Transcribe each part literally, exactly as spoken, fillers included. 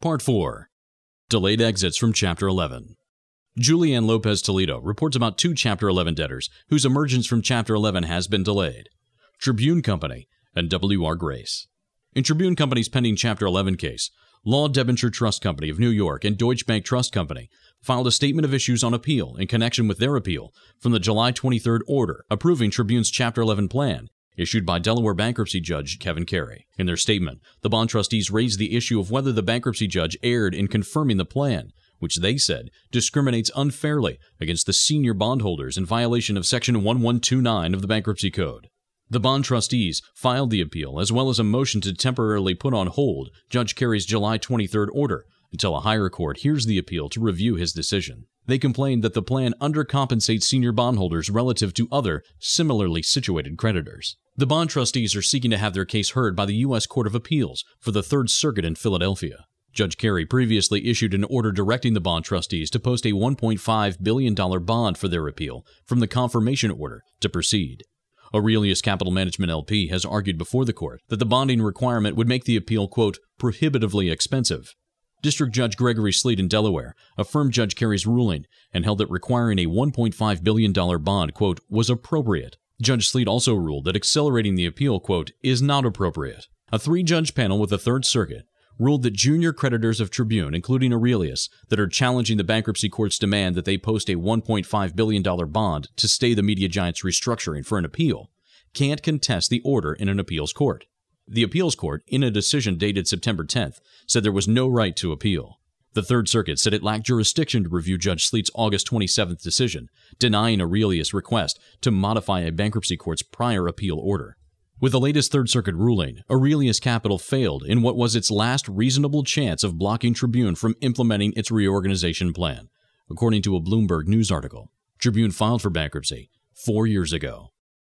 Part four. Delayed Exits from Chapter eleven. Julianne Lopez Toledo reports about two Chapter eleven debtors whose emergence from Chapter eleven has been delayed: Tribune Company and W R Grace. In Tribune Company's pending Chapter eleven case, Law Debenture Trust Company of New York and Deutsche Bank Trust Company filed a statement of issues on appeal in connection with their appeal from the July twenty-third order approving Tribune's Chapter eleven plan issued by Delaware bankruptcy judge Kevin Carey. In their statement, the bond trustees raised the issue of whether the bankruptcy judge erred in confirming the plan, which they said discriminates unfairly against the senior bondholders in violation of Section eleven twenty-nine of the Bankruptcy Code. The bond trustees filed the appeal as well as a motion to temporarily put on hold Judge Carey's July twenty-third order until a higher court hears the appeal to review his decision. They complained that the plan undercompensates senior bondholders relative to other similarly situated creditors. The bond trustees are seeking to have their case heard by the U S Court of Appeals for the Third Circuit in Philadelphia. Judge Carey previously issued an order directing the bond trustees to post a one point five billion dollars bond for their appeal from the confirmation order to proceed. Aurelius Capital Management L P has argued before the court that the bonding requirement would make the appeal, quote, prohibitively expensive. District Judge Gregory Sleet in Delaware affirmed Judge Carey's ruling and held that requiring a one point five billion dollars bond, quote, was appropriate. Judge Sleet also ruled that accelerating the appeal, quote, is not appropriate. A three-judge panel with the Third Circuit ruled that junior creditors of Tribune, including Aurelius, that are challenging the bankruptcy court's demand that they post a one point five billion dollars bond to stay the media giant's restructuring for an appeal, can't contest the order in an appeals court. The appeals court, in a decision dated September tenth, said there was no right to appeal. The Third Circuit said it lacked jurisdiction to review Judge Sleet's August twenty-seventh decision, denying Aurelius' request to modify a bankruptcy court's prior appeal order. With the latest Third Circuit ruling, Aurelius Capital failed in what was its last reasonable chance of blocking Tribune from implementing its reorganization plan, according to a Bloomberg News article. Tribune filed for bankruptcy four years ago.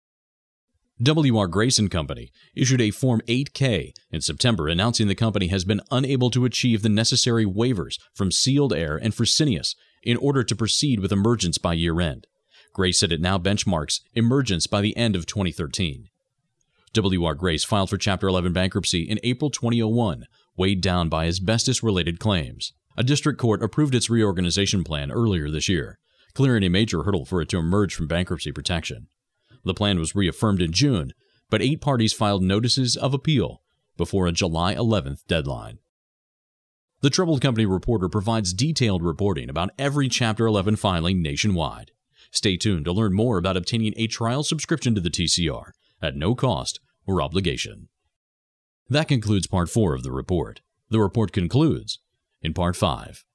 W R Grace and Company issued a Form eight K in September announcing the company has been unable to achieve the necessary waivers from Sealed Air and Fresenius in order to proceed with emergence by year-end. Grace said it now benchmarks emergence by the end of twenty thirteen. W R Grace filed for Chapter eleven bankruptcy in April twenty oh one, weighed down by asbestos-related claims. A district court approved its reorganization plan earlier this year, clearing a major hurdle for it to emerge from bankruptcy protection. The plan was reaffirmed in June, but eight parties filed notices of appeal before a July eleventh deadline. The Troubled Company Reporter provides detailed reporting about every Chapter eleven filing nationwide. Stay tuned to learn more about obtaining a trial subscription to the T C R at no cost or obligation. That concludes Part four of the report. The report concludes in Part five.